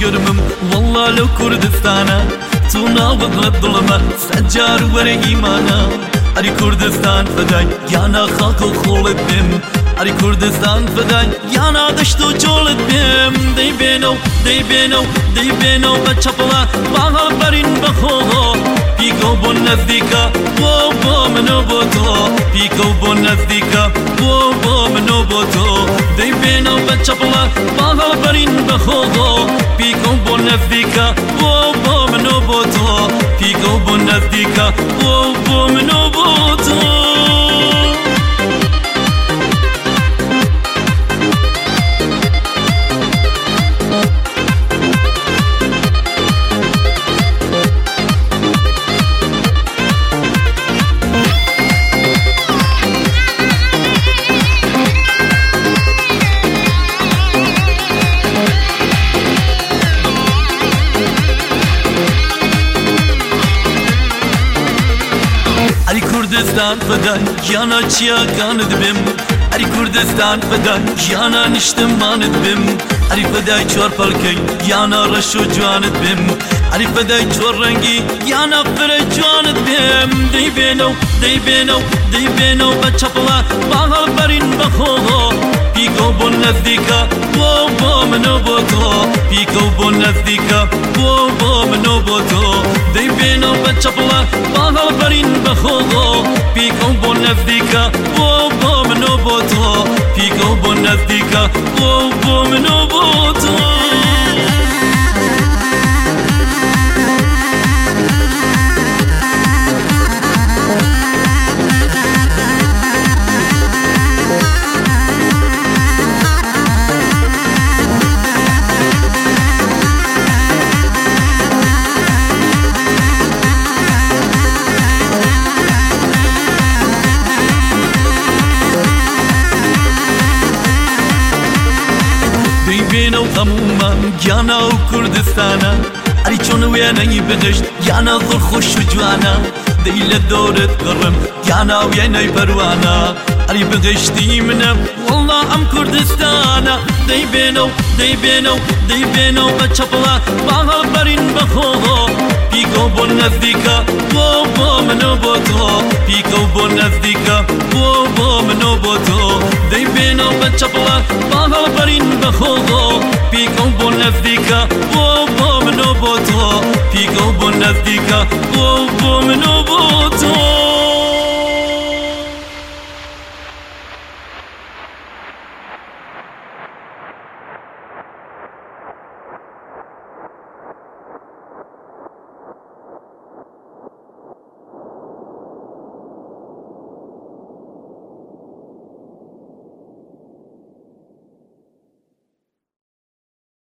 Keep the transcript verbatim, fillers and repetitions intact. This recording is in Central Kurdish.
قرمم والله لو كردستانا تونا وقلت ظلمة سجار ورا إيمانا أري كردستان فداي يانا خاكو خولت بم أري كردستان فداي يانا دشتو جولت بم دي بينو دي بينو دي بينو بچپلا باها برين بخو بيكو بون نزديكا وو وو منو بوتو بيكو بون نزديكا وو وو منو بوتو دي بينو بچپلا باها برين بخو بيكو بون نزديكا وو وو منو بوتو بيكو بون نزديكا وو وو منو بوتو أري كردستان فداي يانا چيا كاند بم أري كردستان فداي يانا نشتماند بم أري فداي چور پلكي يانا رشو جواند بم أري فداي چور رنگي يانا فره جواند بم دي بينو دي بينو دي بينو بچپلا باها برين بخو بيكو بون نزديكا وو وو منو بوتو بيكو بون نزديكا وو وو منو بوتو دي بينو بچپلا باها برين بخو بيكو بون نزديكا وو وو منو بوتو بيكو بون نزديكا وو وو منو بوتو بينو غموما يانا وكردستانا أري چون ويانا يبدشت يانا ظل خوش جوانا ديلا دورت قرم يانا ويانا يبروانا أري بغشتي منم والله أم كردستانا دي بينو دي بينو دي بينو بچپلا باها برين بخو بيكو بون نزديكا وو وو منو بوتو بيكو بون نزديكا وو وو منو بوتو دي بينو بچپلا باها برين بخو بيكو بون نزديكا وو وو منو بوتو بيكو بون نزديكا وو وو منو بوتو